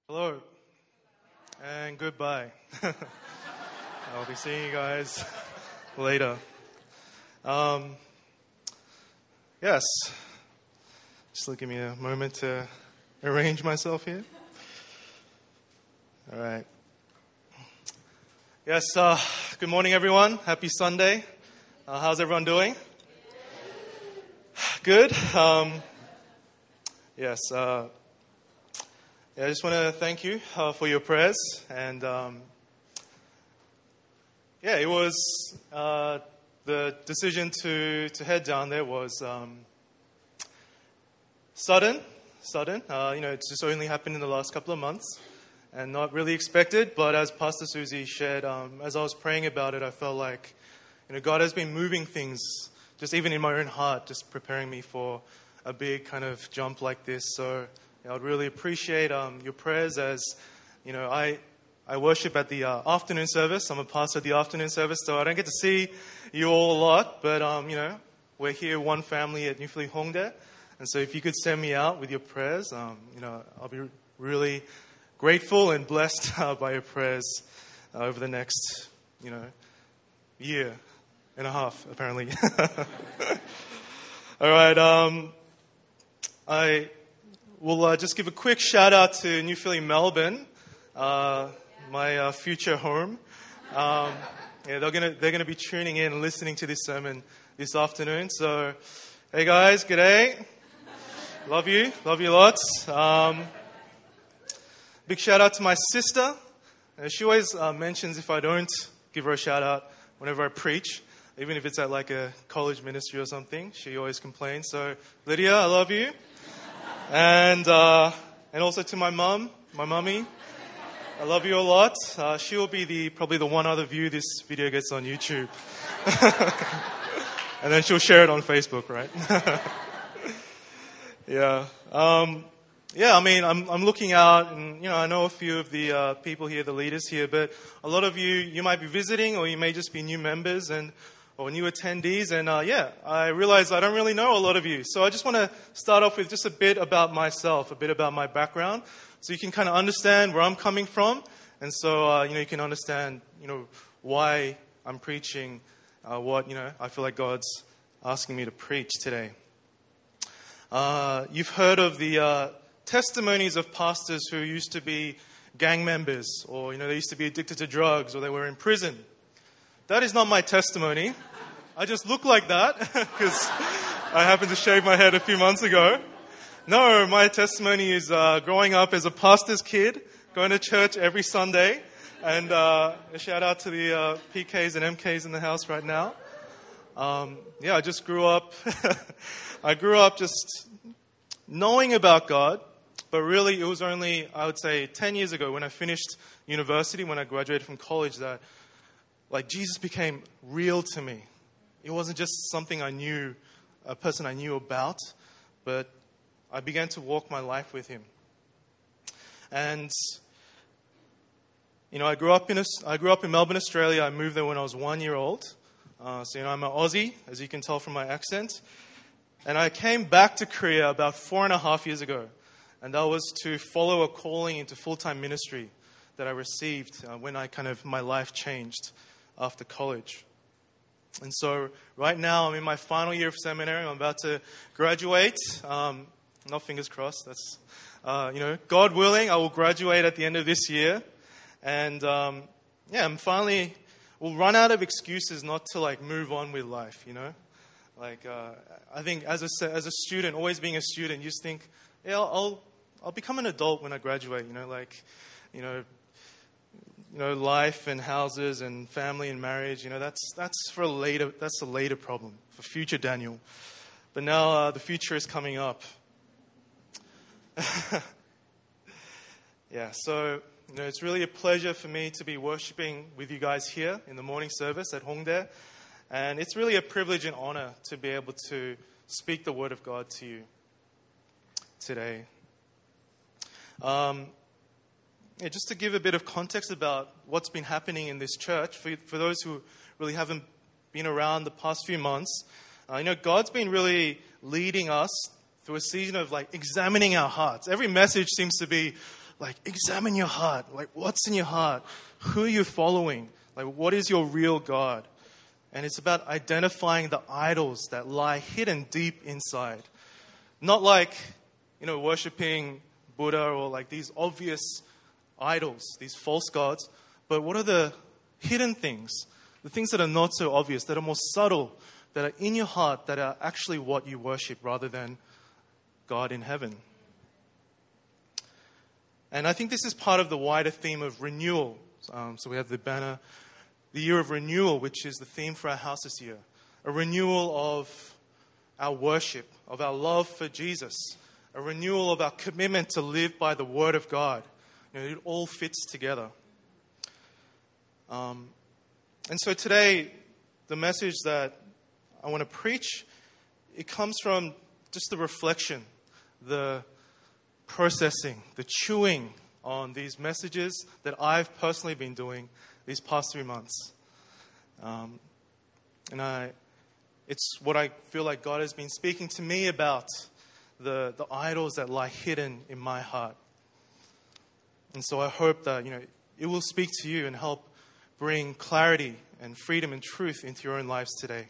Hello and goodbye. I'll be seeing you guys later. Yes, just give me a moment to arrange myself here. All right. Yes, good morning, everyone. Happy Sunday. How's everyone doing? Good. Yes. I just want to thank you for your prayers. And it was the decision to head down there was sudden. It just only happened in the last couple of months and not really expected. But as Pastor Susie shared, as I was praying about it, I felt like God has been moving things, just even in my own heart, just preparing me for a big kind of jump like this. So I'd really appreciate your prayers as, I worship at the afternoon service. I'm a pastor at the afternoon service, so I don't get to see you all a lot. But, we're here, one family at New Philly Hongdae. And so if you could send me out with your prayers, I'll be really grateful and blessed by your prayers over the next, year and a half, apparently. All right. We'll just give a quick shout out to New Philly, Melbourne, my future home. They're gonna be tuning in and listening to this sermon this afternoon. So, hey guys, g'day. Love you lots. Big shout out to my sister. She always mentions if I don't give her a shout out whenever I preach, even if it's at like a college ministry or something. She always complains. So, Lydia, I love you. And also to my mummy, I love you a lot. She will be probably the one other view this video gets on YouTube. And then she'll share it on Facebook, right? Yeah. I'm looking out and, I know a few of the people here, the leaders here, but a lot of you might be visiting or you may just be new members or new attendees. And I realize I don't really know a lot of you. So I just want to start off with just a bit about myself, a bit about my background, so you can kind of understand where I'm coming from. And so, you can understand, why I'm preaching what, I feel like God's asking me to preach today. You've heard of the testimonies of pastors who used to be gang members or, they used to be addicted to drugs or they were in prison. That is not my testimony. I just look like that because I happened to shave my head a few months ago. No, my testimony is growing up as a pastor's kid, going to church every Sunday. And a shout out to the PKs and MKs in the house right now. I just grew up. I grew up just knowing about God. But really, it was only, I would say, 10 years ago when I finished university, when I graduated from college, that Jesus became real to me. It wasn't just something I knew, a person I knew about, but I began to walk my life with Him. And, I grew up in Melbourne, Australia. I moved there when I was 1 year old. So, I'm an Aussie, as you can tell from my accent. And I came back to Korea about 4.5 years ago. And that was to follow a calling into full-time ministry that I received when my life changed after college. And so right now I'm in my final year of seminary. I'm about to graduate. Not fingers crossed. That's, God willing, I will graduate at the end of this year. And we'll run out of excuses not to move on with life, I think as a student, always being a student, you just think, yeah, I'll become an adult when I graduate, life and houses and family and marriage, that's for later. That's a later problem for future Daniel. But now the future is coming up. So it's really a pleasure for me to be worshiping with you guys here in the morning service at Hongdae, and it's really a privilege and honor to be able to speak the Word of God to you today. Just to give a bit of context about what's been happening in this church, for those who really haven't been around the past few months, God's been really leading us through a season of examining our hearts. Every message seems to be like, examine your heart. Like, what's in your heart? Who are you following? Like, what is your real God? And it's about identifying the idols that lie hidden deep inside. Not like, worshiping Buddha or like these obvious idols, these false gods, but what are the hidden things? The things that are not so obvious, that are more subtle, that are in your heart, that are actually what you worship rather than God in heaven. And I think this is part of the wider theme of renewal. So we have the banner, the year of renewal, which is the theme for our house this year. A renewal of our worship, of our love for Jesus. A renewal of our commitment to live by the Word of God. It all fits together. And so today, the message that I want to preach, it comes from just the reflection, the processing, the chewing on these messages that I've personally been doing these past 3 months. It's what I feel like God has been speaking to me about, the idols that lie hidden in my heart. And so I hope that, it will speak to you and help bring clarity and freedom and truth into your own lives today.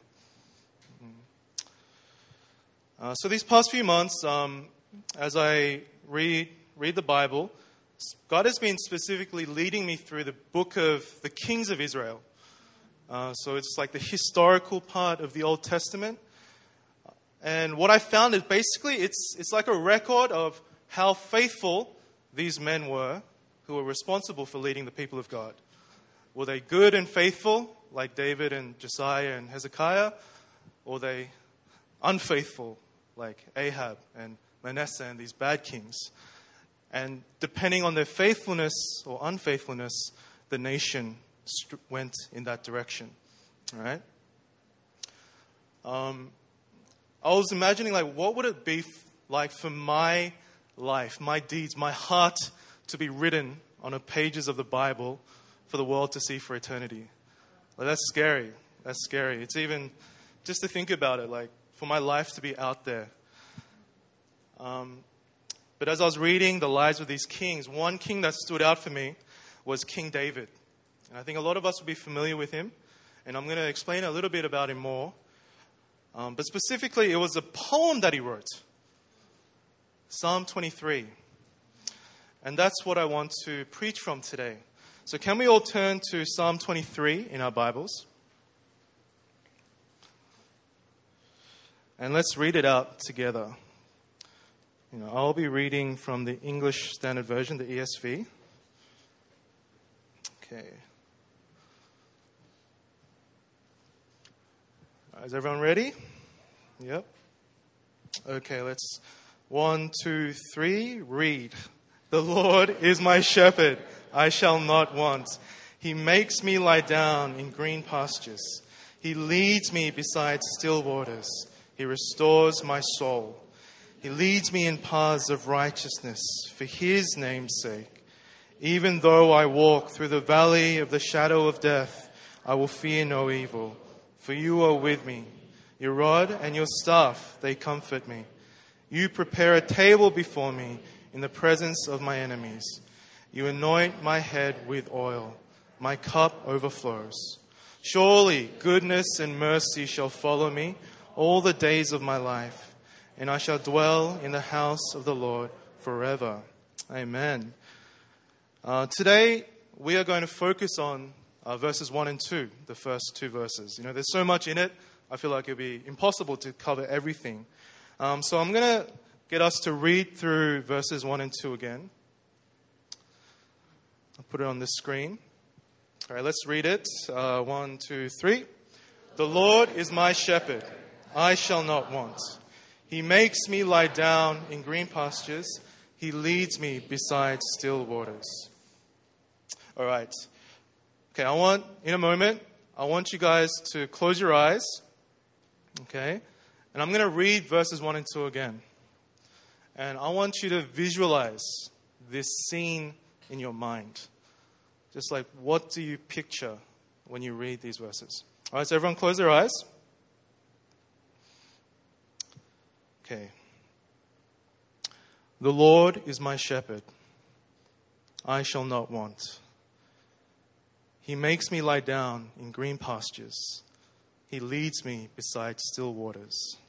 So these past few months, as I read the Bible, God has been specifically leading me through the book of the Kings of Israel. So it's like the historical part of the Old Testament. And what I found is basically it's like a record of how faithful these men were who were responsible for leading the people of God. Were they good and faithful, like David and Josiah and Hezekiah? Or were they unfaithful, like Ahab and Manasseh and these bad kings? And depending on their faithfulness or unfaithfulness, the nation went in that direction. All right? I was imagining, what would it be like for my life, my deeds, my heart to be written on the pages of the Bible for the world to see for eternity? That's scary. That's scary. It's even just to think about it, for my life to be out there. But as I was reading the lives of these kings, one king that stood out for me was King David. And I think a lot of us will be familiar with him. And I'm going to explain a little bit about him more. But specifically, it was a poem that he wrote. Psalm 23. And that's what I want to preach from today. So can we all turn to Psalm 23 in our Bibles? And let's read it out together. I'll be reading from the English Standard Version, the ESV. Okay. Is everyone ready? Yep. Okay, let's 1, 2, 3, read. The Lord is my shepherd, I shall not want. He makes me lie down in green pastures. He leads me beside still waters. He restores my soul. He leads me in paths of righteousness for his name's sake. Even though I walk through the valley of the shadow of death, I will fear no evil, for you are with me. Your rod and your staff, they comfort me. You prepare a table before me in the presence of my enemies. You anoint my head with oil. My cup overflows. Surely goodness and mercy shall follow me all the days of my life, and I shall dwell in the house of the Lord forever. Amen. Today, we are going to focus on verses 1 and 2, the first two verses. There's so much in it, I feel like it would be impossible to cover everything. So I'm going to get us to read through verses 1 and 2 again. I'll put it on the screen. All right, let's read it. 1, 2, 3. The Lord is my shepherd, I shall not want. He makes me lie down in green pastures. He leads me beside still waters. All right. Okay, in a moment, I want you guys to close your eyes. Okay? And I'm going to read verses 1 and 2 again. And I want you to visualize this scene in your mind. Just what do you picture when you read these verses? All right, so everyone close their eyes. Okay. The Lord is my shepherd. I shall not want. He makes me lie down in green pastures. He leads me beside still waters.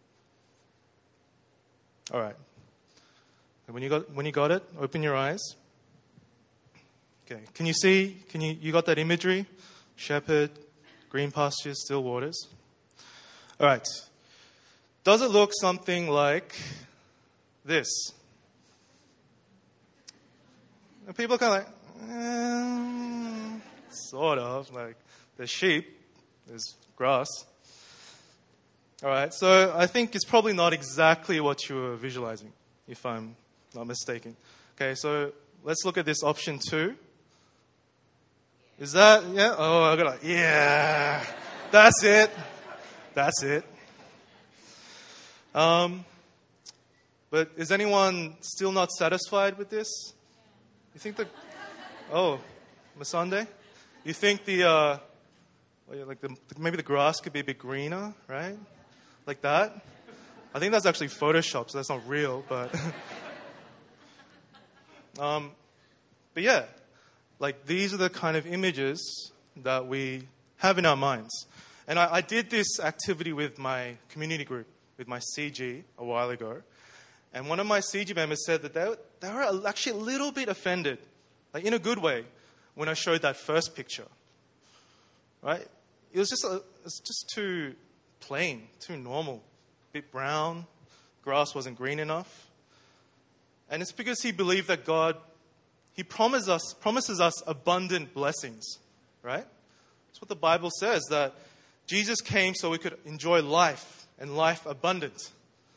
All right. When you got it, open your eyes. Okay. Can you see? You got that imagery? Shepherd, green pastures, still waters. All right. Does it look something like this? And people are kind of like, sort of. Like, there's sheep, there's grass. All right, so I think it's probably not exactly what you were visualizing, if I'm not mistaken. Okay, so let's look at this option 2. Is that, yeah? Oh, I got yeah. That's it. That's it. But is anyone still not satisfied with this? You think Masande? You think maybe the grass could be a bit greener, right? Like that? I think that's actually Photoshop, so that's not real, but but yeah, like these are the kind of images that we have in our minds. And I did this activity with my community group, with my CG a while ago. And one of my CG members said that they were actually a little bit offended, like in a good way, when I showed that first picture. Right? It's just too plain, too normal. A bit brown, grass wasn't green enough. And it's because he believed that God, he promises us abundant blessings. Right? That's what the Bible says, that Jesus came so we could enjoy life and life abundant.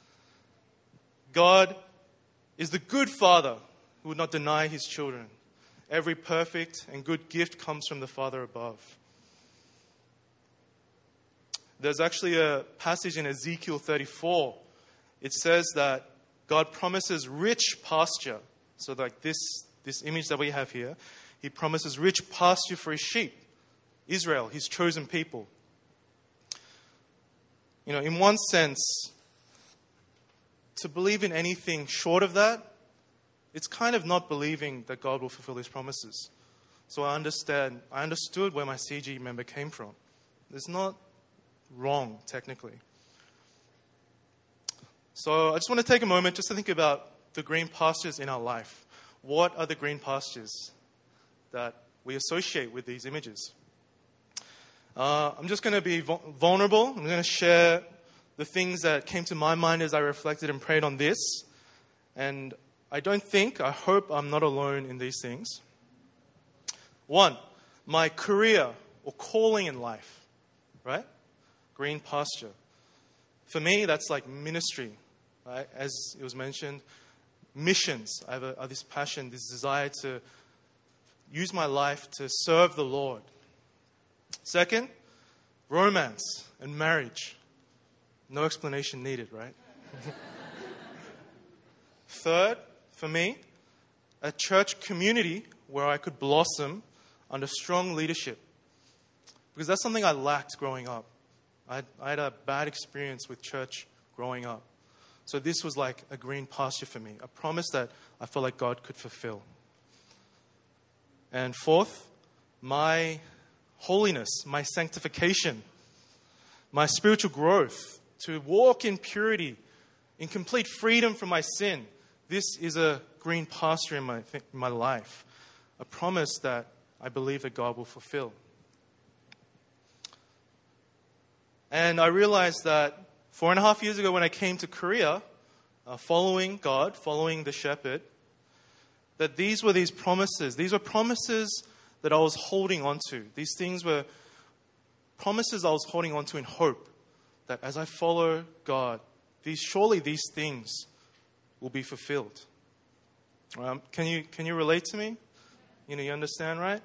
God is the good Father who would not deny his children. Every perfect and good gift comes from the Father above. There's actually a passage in Ezekiel 34. It says that God promises rich pasture. So like this image that we have here, he promises rich pasture for his sheep, Israel, his chosen people. You know, in one sense, to believe in anything short of that, it's kind of not believing that God will fulfill his promises. So I understood where my CG member came from. It's not wrong, technically. So I just want to take a moment just to think about the green pastures in our life. What are the green pastures that we associate with these images? I'm just going to be vulnerable. I'm going to share the things that came to my mind as I reflected and prayed on this. And I hope I'm not alone in these things. 1, my career or calling in life, right? Green pasture. For me, that's like ministry, right? As it was mentioned, missions. I have this passion, this desire to use my life to serve the Lord. 2, romance and marriage. No explanation needed, right? 3, for me, a church community where I could blossom under strong leadership. Because that's something I lacked growing up. I had a bad experience with church growing up. So this was like a green pasture for me, a promise that I felt like God could fulfill. And 4, my holiness, my sanctification, my spiritual growth, to walk in purity, in complete freedom from my sin. This is a green pasture in my life, a promise that I believe that God will fulfill. And I realized that 4.5 years ago when I came to Korea, following God, following the shepherd, that these were promises. These were promises that I was holding on to. These things were promises I was holding on to in hope that as I follow God, surely these things will be fulfilled. Can you relate to me? You understand, right?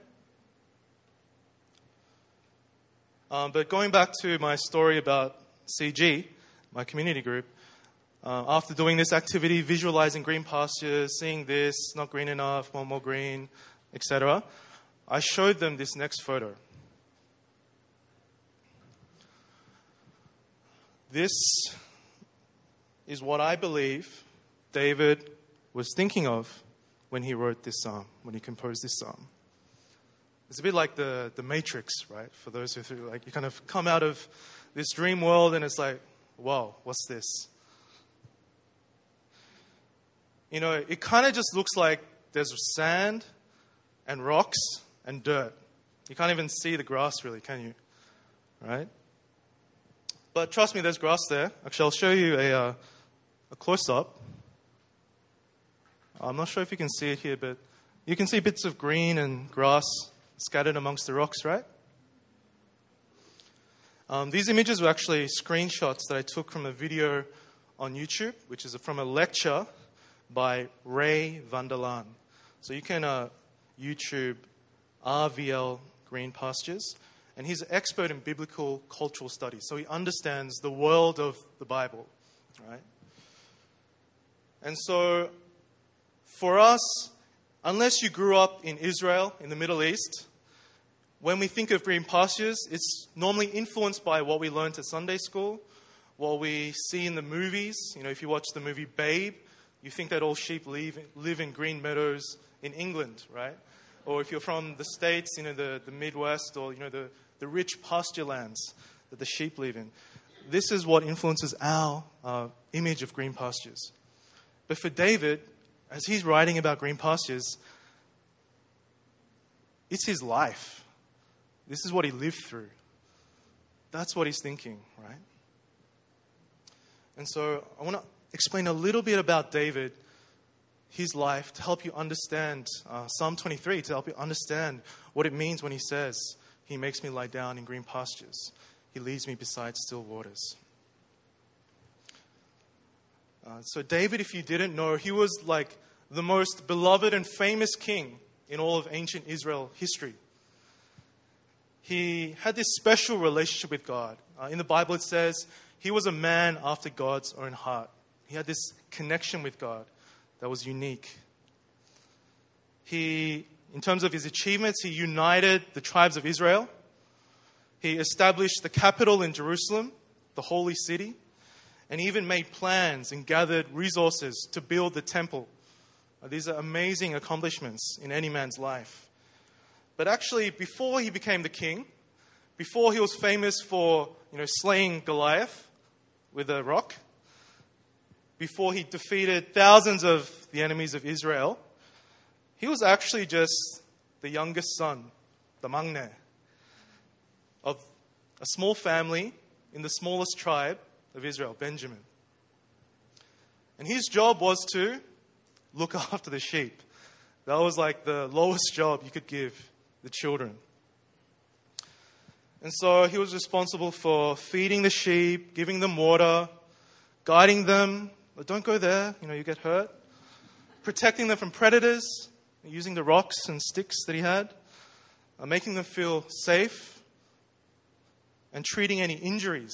But going back to my story about CG, my community group, after doing this activity, visualizing green pastures, seeing this, not green enough, want more green, etc., I showed them this next photo. This is what I believe David was thinking of when he wrote this psalm, when he composed this psalm. It's a bit like the Matrix, right? For those who like, you kind of come out of this dream world and it's like, whoa, what's this? You know, it kind of just looks like there's sand and rocks and dirt. You can't even see the grass really, can you? Right? But trust me, there's grass there. Actually, I'll show you a close-up. I'm not sure if you can see it here, but you can see bits of green and grass scattered amongst the rocks, right? These images were actually screenshots that I took from a video on YouTube, which is from a lecture by Ray Vander Laan. So you can YouTube RVL Green Pastures, and he's an expert in biblical cultural studies. So he understands the world of the Bible, right? And so for us, unless you grew up in Israel, in the Middle East, when we think of green pastures, it's normally influenced by what we learned at Sunday school, what we see in the movies. You know, if you watch the movie Babe, you think that all sheep live in green meadows in England, right? Or if you're from the States, you know, the Midwest, or, you know, the rich pasture lands that the sheep live in. This is what influences our image of green pastures. But for David, as he's writing about green pastures, it's his life. This is what he lived through. That's what he's thinking, right? And so I want to explain a little bit about David, his life, to help you understand Psalm 23, to help you understand what it means when he says, he makes me lie down in green pastures. He leads me beside still waters. So David, if you didn't know, he was like the most beloved and famous king in all of ancient Israel history. He had this special relationship with God. In the Bible it says he was a man after God's own heart. He had this connection with God that was unique. In terms of his achievements, he united the tribes of Israel. He established the capital in Jerusalem, the holy city, and he even made plans and gathered resources to build the temple. These are amazing accomplishments in any man's life. But actually, before he became the king, before he was famous for, slaying Goliath with a rock, before he defeated thousands of the enemies of Israel, he was actually just the youngest son, the Magne, of a small family in the smallest tribe of Israel, Benjamin. And his job was to look after the sheep. That was like the lowest job you could give the children. And so he was responsible for feeding the sheep, giving them water, guiding them. Don't go there, you get hurt. Protecting them from predators, using the rocks and sticks that he had, making them feel safe, and treating any injuries.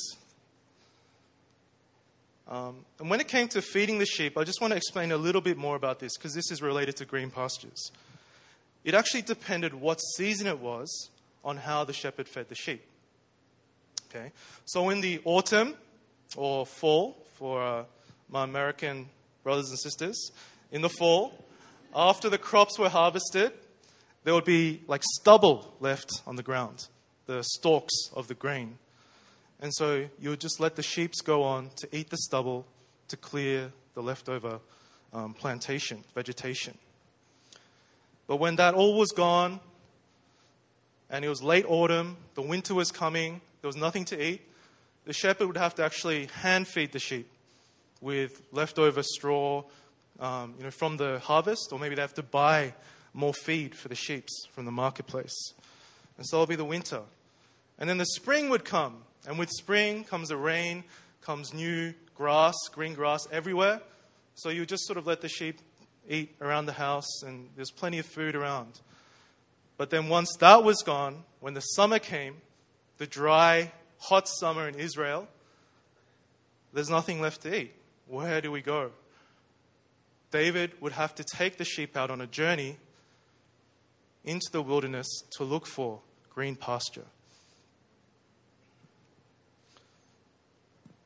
And when it came to feeding the sheep, I just want to explain a little bit more about this because this is related to green pastures. It actually depended what season it was on how the shepherd fed the sheep. Okay, so in the autumn or fall, for my American brothers and sisters, in the fall, after the crops were harvested, there would be like stubble left on the ground, the stalks of the grain. And so you would just let the sheep go on to eat the stubble to clear the leftover vegetation. But when that all was gone, and it was late autumn, the winter was coming, there was nothing to eat, the shepherd would have to actually hand feed the sheep with leftover straw from the harvest, or maybe they have to buy more feed for the sheep from the marketplace. And so it'll be the winter. And then the spring would come, and with spring comes the rain, comes new grass, green grass everywhere. So you just sort of let the sheep eat around the house, and there's plenty of food around. But then once that was gone, when the summer came, the dry, hot summer in Israel, there's nothing left to eat. Where do we go? David would have to take the sheep out on a journey into the wilderness to look for green pasture.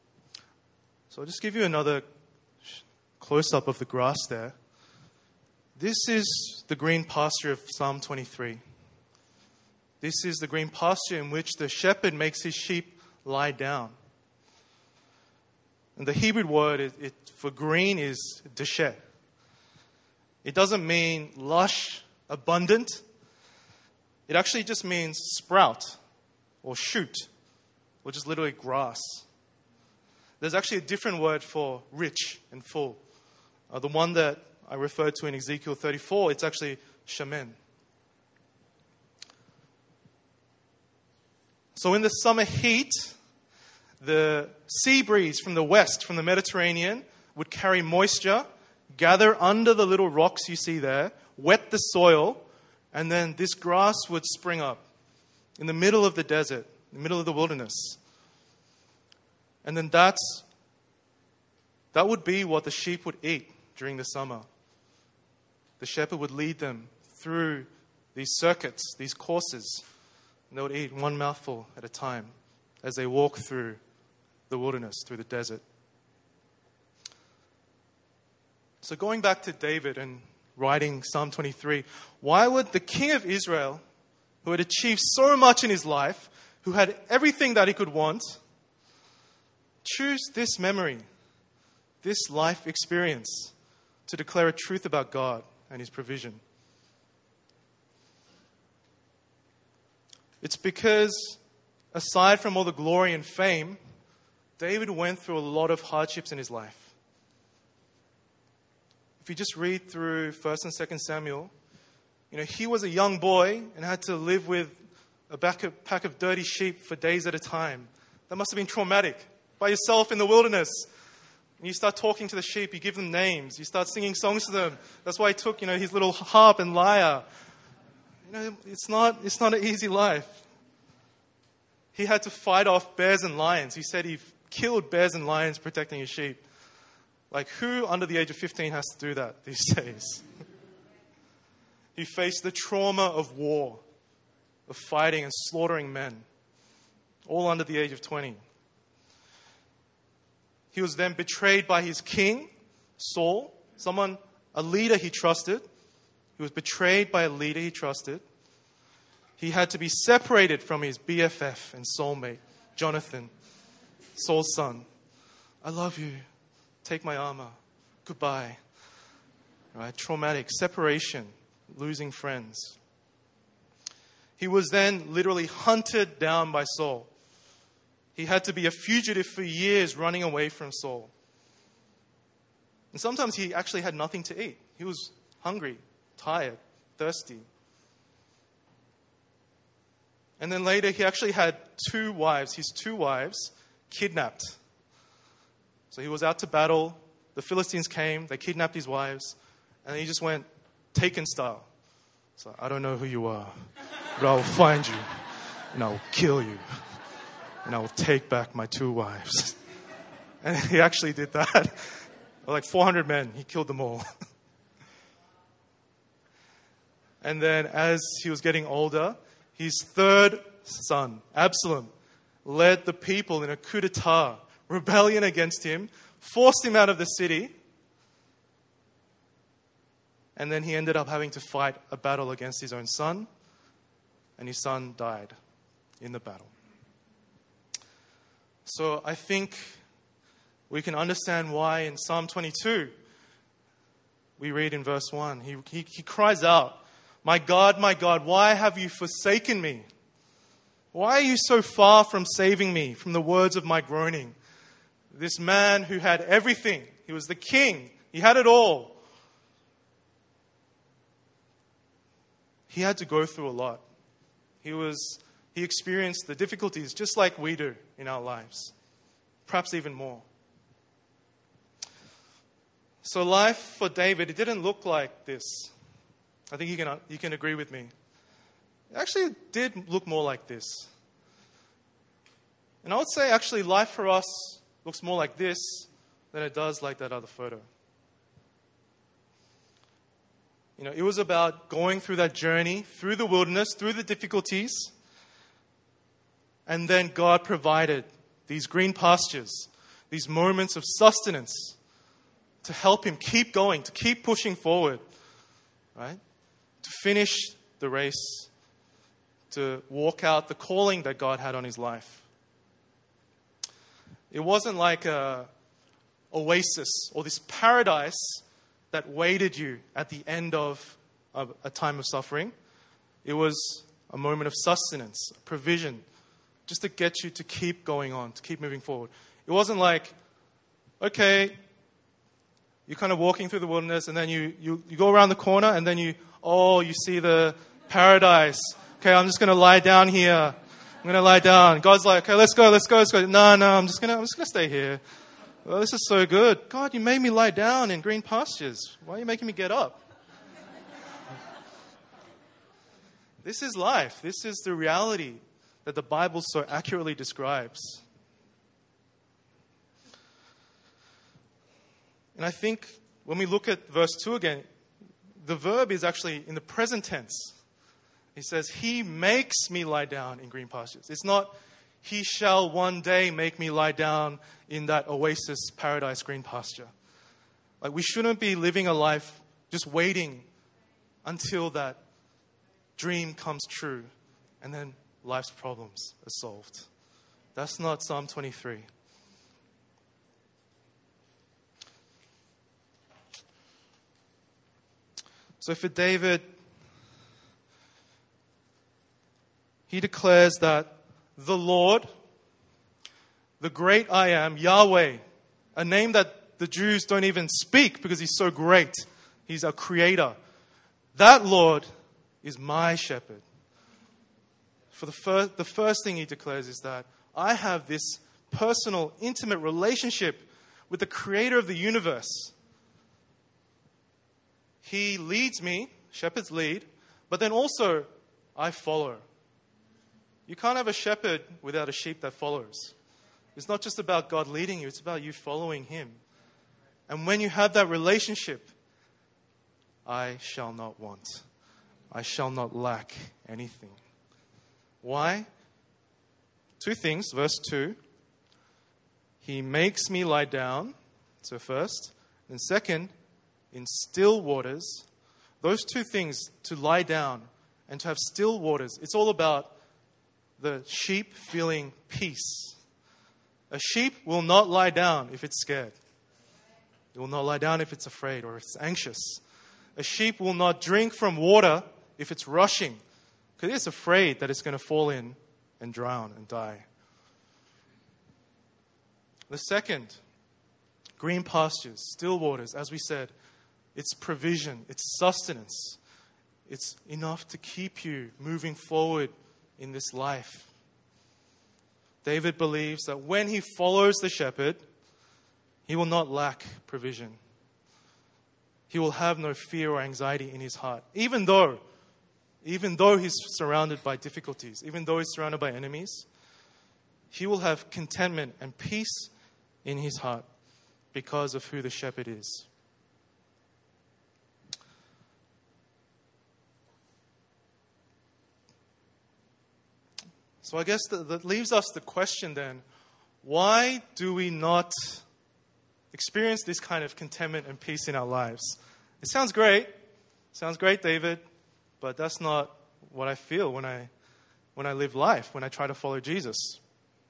So I'll just give you another close-up of the grass there. This is the green pasture of Psalm 23. This is the green pasture in which the shepherd makes his sheep lie down. And the Hebrew word for green is deshet. It doesn't mean lush, abundant. It actually just means sprout or shoot or just literally grass. There's actually a different word for rich and full. The one that I referred to in Ezekiel 34, it's actually shemen. So in the summer heat, the sea breeze from the west, from the Mediterranean, would carry moisture, gather under the little rocks you see there, wet the soil, and then this grass would spring up in the middle of the desert, in the middle of the wilderness. And then that would be what the sheep would eat during the summer. The shepherd would lead them through these circuits, these courses, and they would eat one mouthful at a time as they walk through the wilderness, through the desert. So going back to David and writing Psalm 23, why would the king of Israel, who had achieved so much in his life, who had everything that he could want, choose this memory, this life experience, to declare a truth about God and his provision? It's because, aside from all the glory and fame, David went through a lot of hardships in his life. If you just read through 1st and 2nd Samuel, he was a young boy and had to live with a pack of dirty sheep for days at a time. That must have been traumatic. By yourself in the wilderness. And you start talking to the sheep, you give them names, you start singing songs to them. That's why he took, his little harp and lyre. It's not an easy life. He had to fight off bears and lions. He said he killed bears and lions protecting his sheep. Like, who under the age of 15 has to do that these days? He faced the trauma of war, of fighting and slaughtering men, all under the age of 20. He was then betrayed by his king, Saul, a leader he trusted. He was betrayed by a leader he trusted. He had to be separated from his BFF and soulmate, Jonathan, Saul's son. I love you. Take my armor. Goodbye. Right? Traumatic separation, losing friends. He was then literally hunted down by Saul. He had to be a fugitive for years, running away from Saul. And sometimes he actually had nothing to eat. He was hungry, tired, thirsty. And then later he actually had his two wives kidnapped. So he was out to battle. The Philistines came, they kidnapped his wives, and he just went Taken style. So I don't know who you are, but I will find you and I will kill you. And I will take back my two wives. And he actually did that. Like 400 men, he killed them all. And then as he was getting older, his third son, Absalom, led the people in a coup d'etat, rebellion against him, forced him out of the city. And then he ended up having to fight a battle against his own son. And his son died in the battle. So I think we can understand why in Psalm 22, we read in verse 1, he cries out, my God, why have you forsaken me? Why are you so far from saving me from the words of my groaning? This man who had everything, he was the king, he had it all. He had to go through a lot. He experienced the difficulties just like we do in our lives, perhaps even more. So life for David, it didn't look like this. I think you can agree with me. It actually did look more like this. And I would say actually life for us looks more like this than it does like that other photo. It was about going through that journey, through the wilderness, through the difficulties. And then God provided these green pastures, these moments of sustenance to help him keep going, to keep pushing forward. right? To finish the race, to walk out the calling that God had on his life. It wasn't like a oasis or this paradise that waited you at the end of a time of suffering. It was a moment of sustenance, provision, just to get you to keep going on, to keep moving forward. It wasn't like, okay, you're kind of walking through the wilderness and then you go around the corner and then you see the paradise. Okay, I'm just going to lie down here. I'm going to lie down. God's like, okay, let's go. No, I'm just going to stay here. Oh, this is so good. God, you made me lie down in green pastures. Why are you making me get up? This is life. This is the reality that the Bible so accurately describes. And I think when we look at verse 2 again, the verb is actually in the present tense. He says, he makes me lie down in green pastures. It's not, he shall one day make me lie down in that oasis, paradise, green pasture. Like, we shouldn't be living a life just waiting until that dream comes true and then life's problems are solved. That's not Psalm 23. So for David, he declares that the Lord, the great I am, Yahweh, a name that the Jews don't even speak because he's so great. He's our creator. That Lord is my shepherd. For the first thing he declares is that I have this personal, intimate relationship with the creator of the universe. He leads me, shepherds lead, but then also I follow. You can't have a shepherd without a sheep that follows. It's not just about God leading you, it's about you following him. And when you have that relationship, I shall not want. I shall not lack anything. Why? Two things. Verse 2. He makes me lie down. So first. And second, in still waters. Those two things, to lie down and to have still waters, it's all about the sheep feeling peace. A sheep will not lie down if it's scared. It will not lie down if it's afraid or if it's anxious. A sheep will not drink from water if it's rushing, because it's afraid that it's going to fall in and drown and die. The second, green pastures, still waters, as we said, it's provision, it's sustenance. It's enough to keep you moving forward in this life. David believes that when he follows the shepherd, he will not lack provision. He will have no fear or anxiety in his heart, even though he's surrounded by difficulties, even though he's surrounded by enemies, he will have contentment and peace in his heart because of who the shepherd is. So I guess that leaves us the question then, why do we not experience this kind of contentment and peace in our lives? It sounds great. Sounds great, David. But that's not what I feel when I live life, when I try to follow Jesus.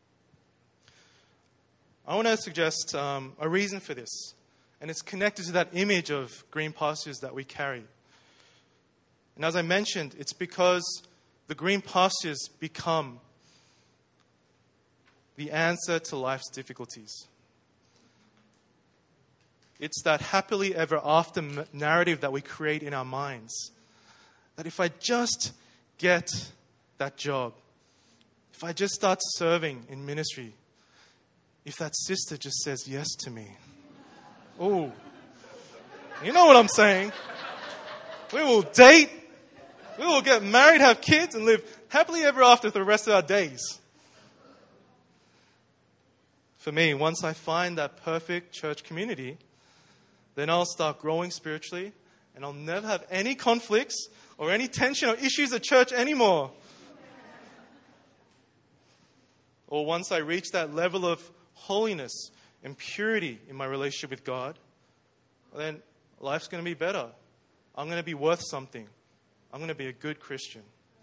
I want to suggest a reason for this. And it's connected to that image of green pastures that we carry. And as I mentioned, it's because the green pastures become the answer to life's difficulties. It's that happily ever after narrative that we create in our minds. That if I just get that job, if I just start serving in ministry, if that sister just says yes to me, oh, you know what I'm saying? We will date, we will get married, have kids, and live happily ever after for the rest of our days. For me, once I find that perfect church community, then I'll start growing spiritually, and I'll never have any conflicts or any tension or issues at church anymore. Or once I reach that level of holiness and purity in my relationship with God, then life's going to be better. I'm going to be worth something. I'm going to be a good Christian.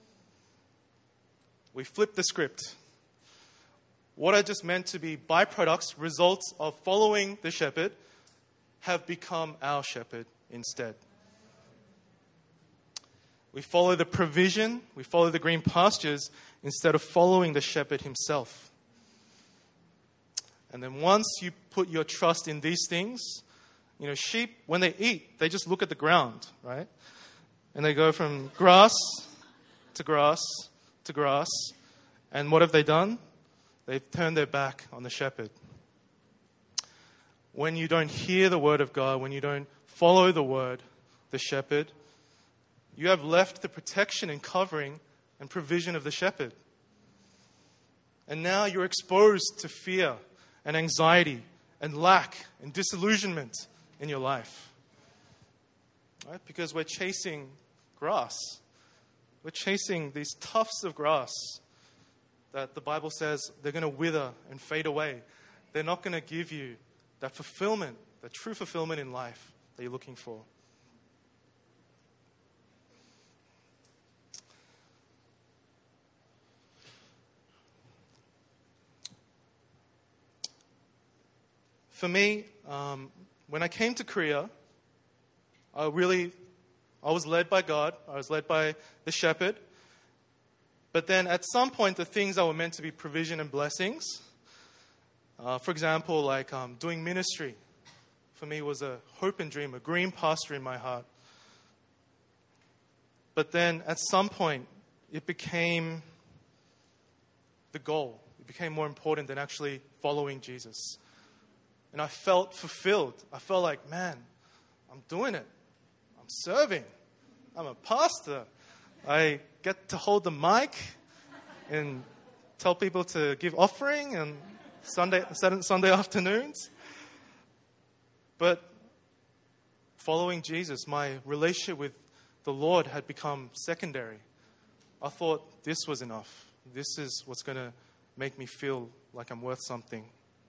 We flip the script. What are just meant to be byproducts, results of following the shepherd, have become our shepherd instead. We follow the provision, we follow the green pastures instead of following the shepherd himself. And then once you put your trust in these things, sheep, when they eat, they just look at the ground, right? And they go from grass to grass to grass. And what have they done? They've turned their back on the shepherd. When you don't hear the word of God, when you don't follow the word, the shepherd, you have left the protection and covering and provision of the shepherd. And now you're exposed to fear and anxiety and lack and disillusionment in your life. Right? Because we're chasing grass. We're chasing these tufts of grass that the Bible says they're going to wither and fade away. They're not going to give you that fulfillment, the true fulfillment in life that you're looking for. For me, when I came to Korea, I was led by God. I was led by the shepherd. But then at some point, the things that were meant to be provision and blessings, for example, like doing ministry, for me was a hope and dream, a green pasture in my heart. But then at some point, it became the goal. It became more important than actually following Jesus. And I felt fulfilled. I felt like, man, I'm doing it. I'm serving. I'm a pastor. I get to hold the mic and tell people to give offering and Sunday afternoons. But following Jesus, my relationship with the Lord had become secondary. I thought this was enough. This is what's going to make me feel like I'm worth something.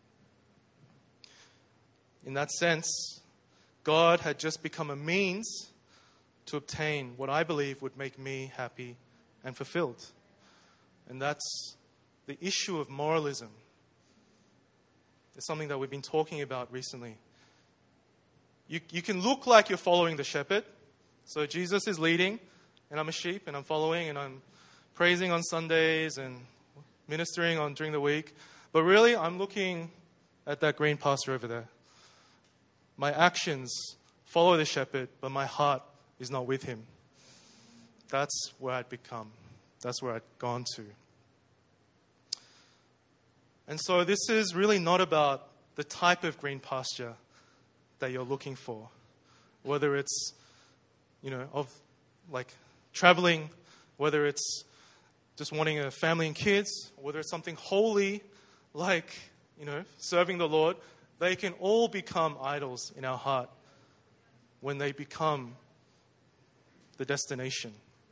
In that sense, God had just become a means to obtain what I believe would make me happy and fulfilled. And that's the issue of moralism. It's something that we've been talking about recently. You can look like you're following the shepherd. So Jesus is leading, and I'm a sheep, and I'm following, and I'm praising on Sundays and ministering during the week. But really, I'm looking at that green pasture over there. My actions follow the shepherd, but my heart is not with him. That's where I'd become. That's where I'd gone to. And so this is really not about the type of green pasture that you're looking for. Whether it's, of like traveling, whether it's just wanting a family and kids, whether it's something holy like, serving the Lord. They can all become idols in our heart when they become the destination.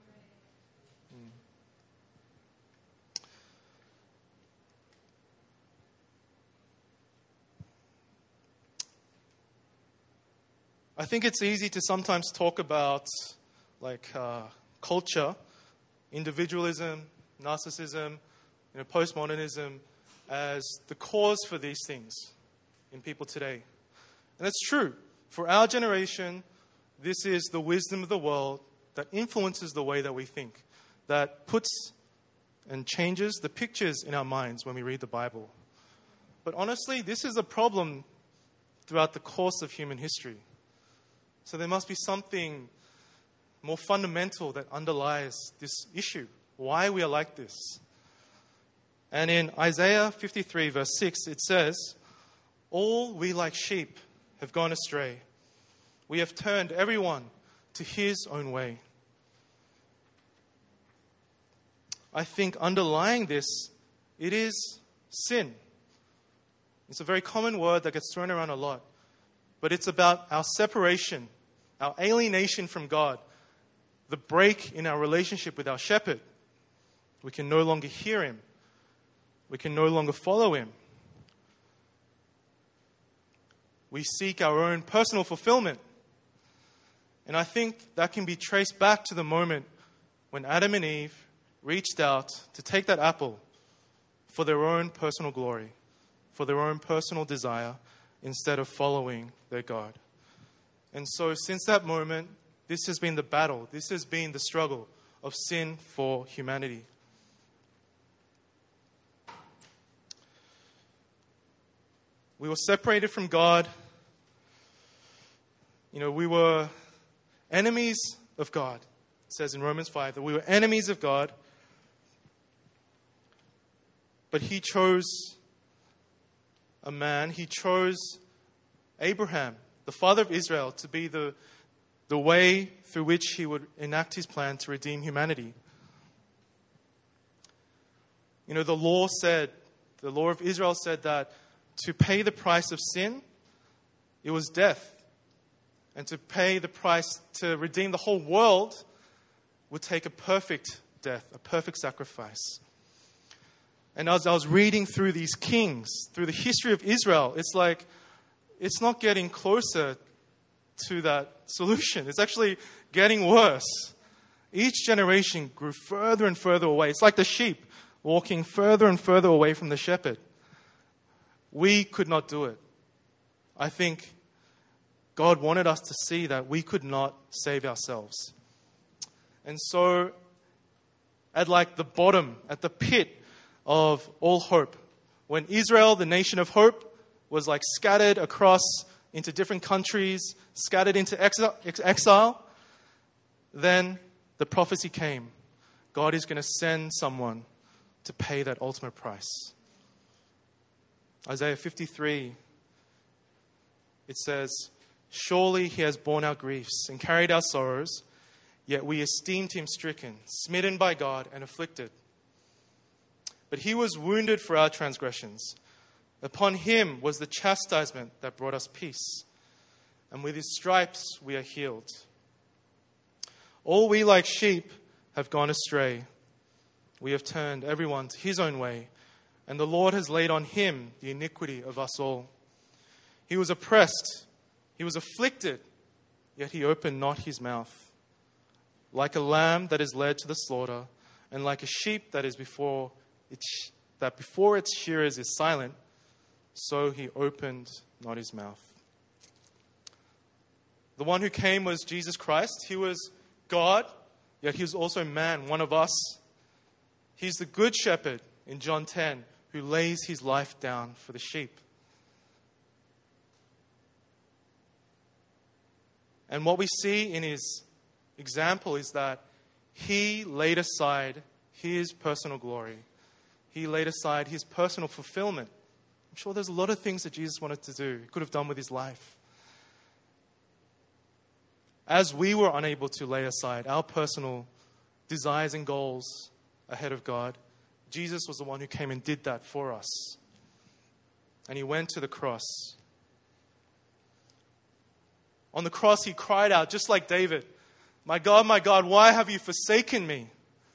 I think it's easy to sometimes talk about culture, individualism, narcissism, postmodernism as the cause for these things in people today. And it's true. For our generation, this is the wisdom of the world that influences the way that we think, that puts and changes the pictures in our minds when we read the Bible. But honestly, this is a problem throughout the course of human history. So there must be something more fundamental that underlies this issue, why we are like this. And in Isaiah 53, verse 6, it says, "All we like sheep have gone astray. We have turned everyone to his own way." I think underlying this, it is sin. It's a very common word that gets thrown around a lot. But it's about our separation, our alienation from God, the break in our relationship with our shepherd. We can no longer hear him. We can no longer follow him. We seek our own personal fulfillment. And I think that can be traced back to the moment when Adam and Eve reached out to take that apple for their own personal glory, for their own personal desire, instead of following their God. And so since that moment, this has been the battle. This has been the struggle of sin for humanity. We were separated from God. We were enemies of God. It says in Romans 5 that we were enemies of God. But He chose a man. He chose Abraham, the father of Israel, to be the way through which He would enact His plan to redeem humanity. The law of Israel said that to pay the price of sin, it was death. And to pay the price to redeem the whole world would take a perfect death, a perfect sacrifice. And as I was reading through these kings, through the history of Israel, it's like, it's not getting closer to that solution. It's actually getting worse. Each generation grew further and further away. It's like the sheep walking further and further away from the shepherd. We could not do it. I think God wanted us to see that we could not save ourselves. And so, at the bottom, at the pit of all hope, when Israel, the nation of hope, was scattered across into different countries, scattered into exile, then the prophecy came. God is going to send someone to pay that ultimate price. Isaiah 53, it says, "Surely He has borne our griefs and carried our sorrows, yet we esteemed Him stricken, smitten by God, and afflicted. But He was wounded for our transgressions. Upon Him was the chastisement that brought us peace, and with His stripes we are healed. All we like sheep have gone astray. We have turned everyone to his own way, and the Lord has laid on Him the iniquity of us all. He was oppressed, He was afflicted, yet He opened not His mouth. Like a lamb that is led to the slaughter, and like a sheep that before its shearers is silent, so He opened not His mouth." The one who came was Jesus Christ. He was God, yet He was also man, one of us. He's the good shepherd in John 10, who lays His life down for the sheep. And what we see in His example is that He laid aside His personal glory. He laid aside His personal fulfillment. I'm sure there's a lot of things that Jesus wanted to do, He could have done with His life. As we were unable to lay aside our personal desires and goals ahead of God, Jesus was the one who came and did that for us. And He went to the cross. On the cross, He cried out, just like David, my God, why have you forsaken me?"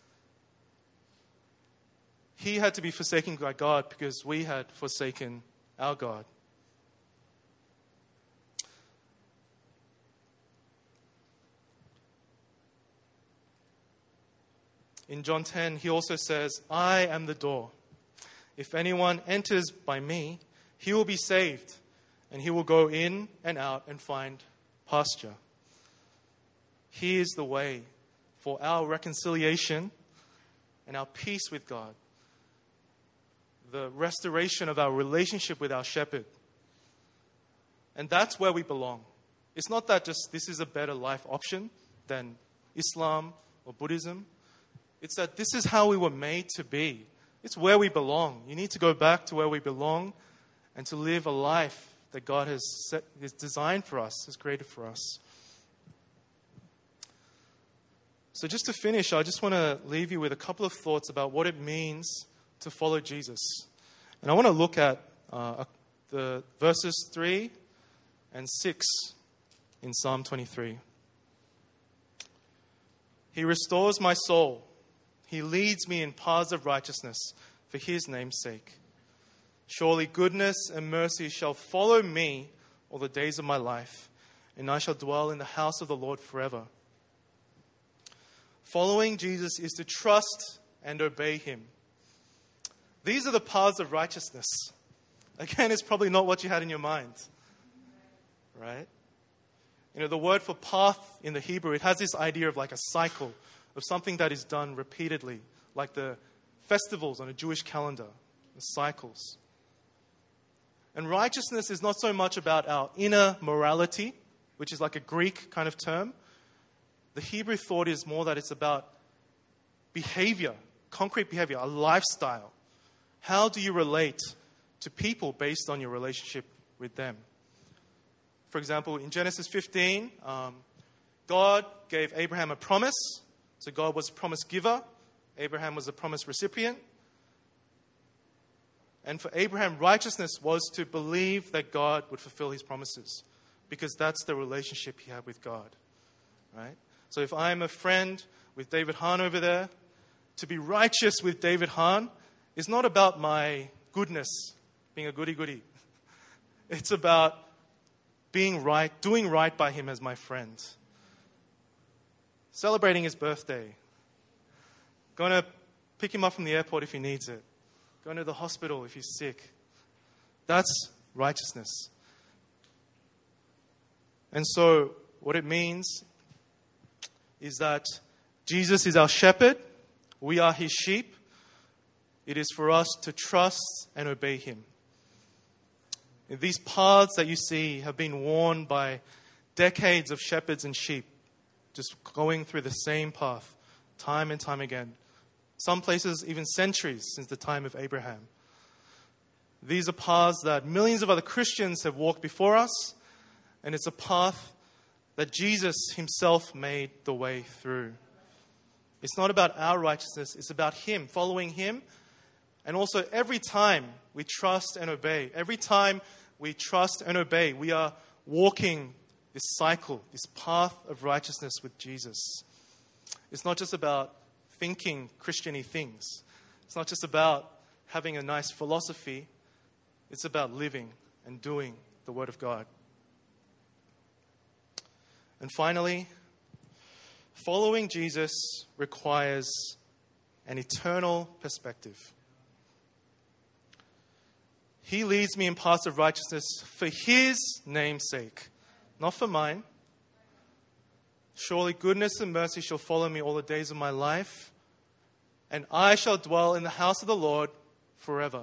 He had to be forsaken by God because we had forsaken our God. In John 10, He also says, "I am the door. If anyone enters by me, he will be saved, and he will go in and out and find pasture." He is the way for our reconciliation and our peace with God, the restoration of our relationship with our shepherd. And that's where we belong. It's not that just this is a better life option than Islam or Buddhism. It's that this is how we were made to be. It's where we belong. You need to go back to where we belong and to live a life that God has designed for us, has created for us. So just to finish, I just want to leave you with a couple of thoughts about what it means to follow Jesus. And I want to look at the verses 3 and 6 in Psalm 23. "He restores my soul. He leads me in paths of righteousness for His name's sake. Surely goodness and mercy shall follow me all the days of my life, and I shall dwell in the house of the Lord forever. Following Jesus is to trust and obey him. These are the paths of righteousness. Again, it's probably not what you had in your mind, right? You know, the word for path in the Hebrew, it has this idea of like a cycle of something that is done repeatedly, like the festivals on a Jewish calendar, the cycles. And righteousness is not so much about our inner morality, which is like a Greek kind of term. The Hebrew thought is more that it's about behavior, concrete behavior, a lifestyle. How do you relate to people based on your relationship with them? For example, in Genesis 15, God gave Abraham a promise. So God was a promise giver. Abraham was a promise recipient. And for Abraham, righteousness was to believe that God would fulfill his promises, because that's the relationship he had with God, right? So if I'm a friend with David Hahn over there, to be righteous with David Hahn is not about my goodness, being a goody-goody. It's about being right, doing right by him as my friend. Celebrating his birthday. Going to pick him up from the airport if he needs it. Going to the hospital if he's sick. That's righteousness. And so what it means is that Jesus is our shepherd. We are his sheep. It is for us to trust and obey him. These paths that you see have been worn by decades of shepherds and sheep, just going through the same path time and time again. Some places even centuries since the time of Abraham. These are paths that millions of other Christians have walked before us, and it's a path that Jesus himself made the way through. It's not about our righteousness, it's about him, following him. And also every time we trust and obey, we are walking this cycle, this path of righteousness with Jesus. It's not just about thinking Christian-y things. It's not just about having a nice philosophy. It's about living and doing the Word of God. And finally, following Jesus requires an eternal perspective. He leads me in paths of righteousness for his name's sake, not for mine. Surely goodness and mercy shall follow me all the days of my life, and I shall dwell in the house of the Lord forever.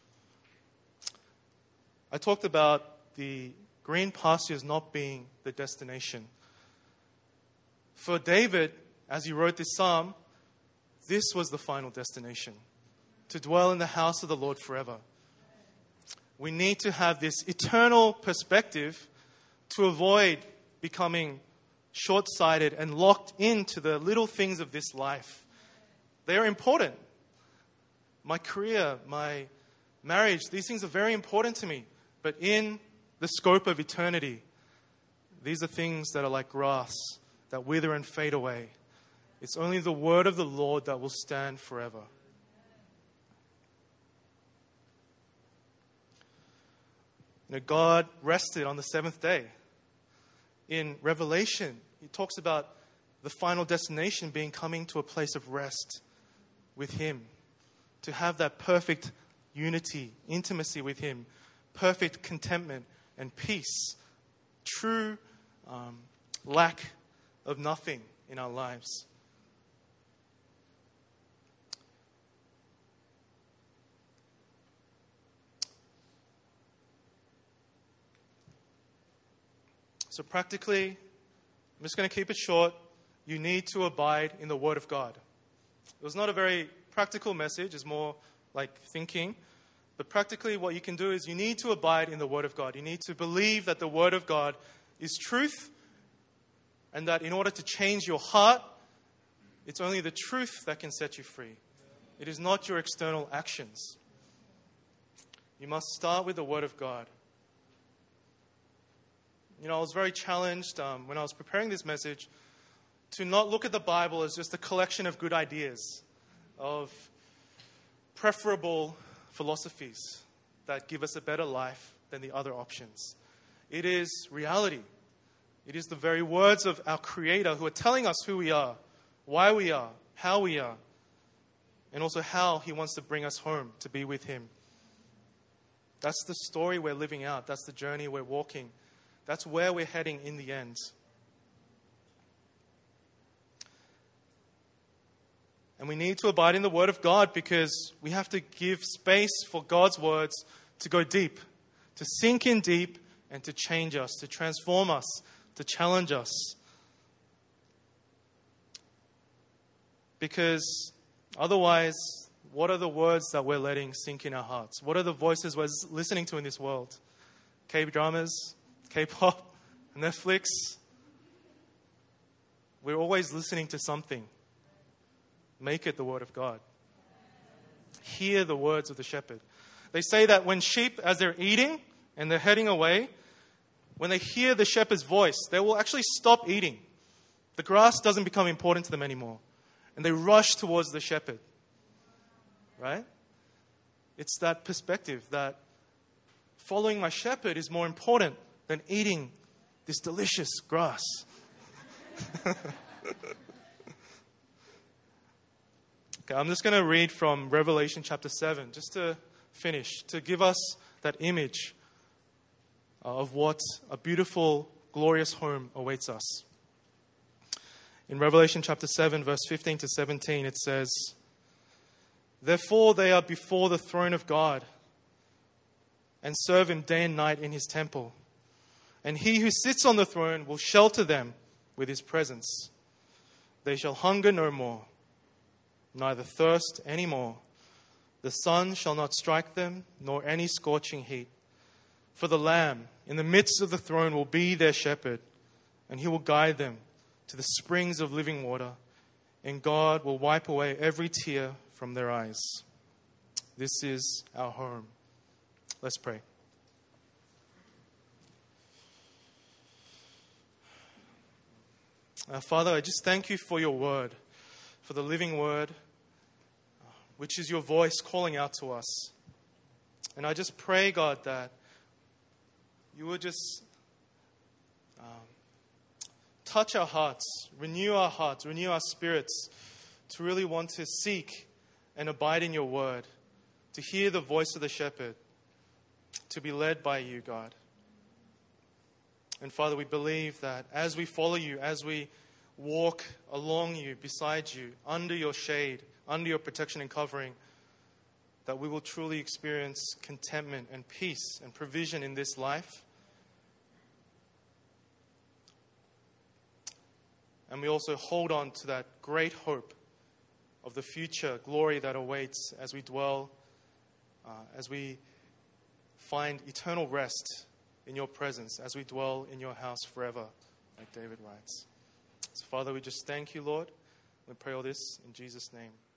I talked about the green pastures not being the destination. For David, as he wrote this psalm, this was the final destination, to dwell in the house of the Lord forever. We need to have this eternal perspective to avoid becoming short-sighted and locked into the little things of this life. They are important. My career, my marriage, these things are very important to me. But in the scope of eternity, these are things that are like grass that wither and fade away. It's only the word of the Lord that will stand forever. You know, God rested on the seventh day. In Revelation, he talks about the final destination being coming to a place of rest with him. To have that perfect unity, intimacy with him, perfect contentment and peace, true lack of nothing in our lives. So practically, I'm just going to keep it short. You need to abide in the Word of God. It was not a very practical message. It's more like thinking. But practically what you can do is you need to abide in the Word of God. You need to believe that the Word of God is truth, and that in order to change your heart, it's only the truth that can set you free. It is not your external actions. You must start with the Word of God. You know, I was very challenged when I was preparing this message to not look at the Bible as just a collection of good ideas, of preferable philosophies that give us a better life than the other options. It is reality. It is the very words of our Creator who are telling us who we are, why we are, how we are, and also how He wants to bring us home to be with Him. That's the story we're living out. That's the journey we're walking. That's where we're heading in the end. And we need to abide in the Word of God because we have to give space for God's words to go deep, to sink in deep and to change us, to transform us, to challenge us. Because otherwise, what are the words that we're letting sink in our hearts? What are the voices we're listening to in this world? K-dramas, K-pop, Netflix. We're always listening to something. Make it the Word of God. Hear the words of the shepherd. They say that when sheep, as they're eating and they're heading away, when they hear the shepherd's voice, they will actually stop eating. The grass doesn't become important to them anymore. And they rush towards the shepherd. Right? It's that perspective that following my shepherd is more important than eating this delicious grass. Okay, I'm just going to read from Revelation chapter 7, just to finish, to give us that image of what a beautiful, glorious home awaits us. In Revelation chapter 7, verse 15 to 17, it says, "Therefore they are before the throne of God and serve Him day and night in His temple. And He who sits on the throne will shelter them with His presence. They shall hunger no more, neither thirst any more. The sun shall not strike them, nor any scorching heat. For the Lamb in the midst of the throne will be their shepherd, and He will guide them to the springs of living water, and God will wipe away every tear from their eyes." This is our home. Let's pray. Father, I just thank You for Your word, for the living word, which is Your voice calling out to us. And I just pray, God, that You would just touch our hearts, renew our spirits to really want to seek and abide in Your word, to hear the voice of the shepherd, to be led by You, God. And Father, we believe that as we follow You, as we walk along You, beside You, under Your shade, under Your protection and covering, that we will truly experience contentment and peace and provision in this life. And we also hold on to that great hope of the future glory that awaits as we dwell, as we find eternal rest in Your presence, as we dwell in Your house forever, like David writes. So Father, we just thank You, Lord. We pray all this in Jesus' name.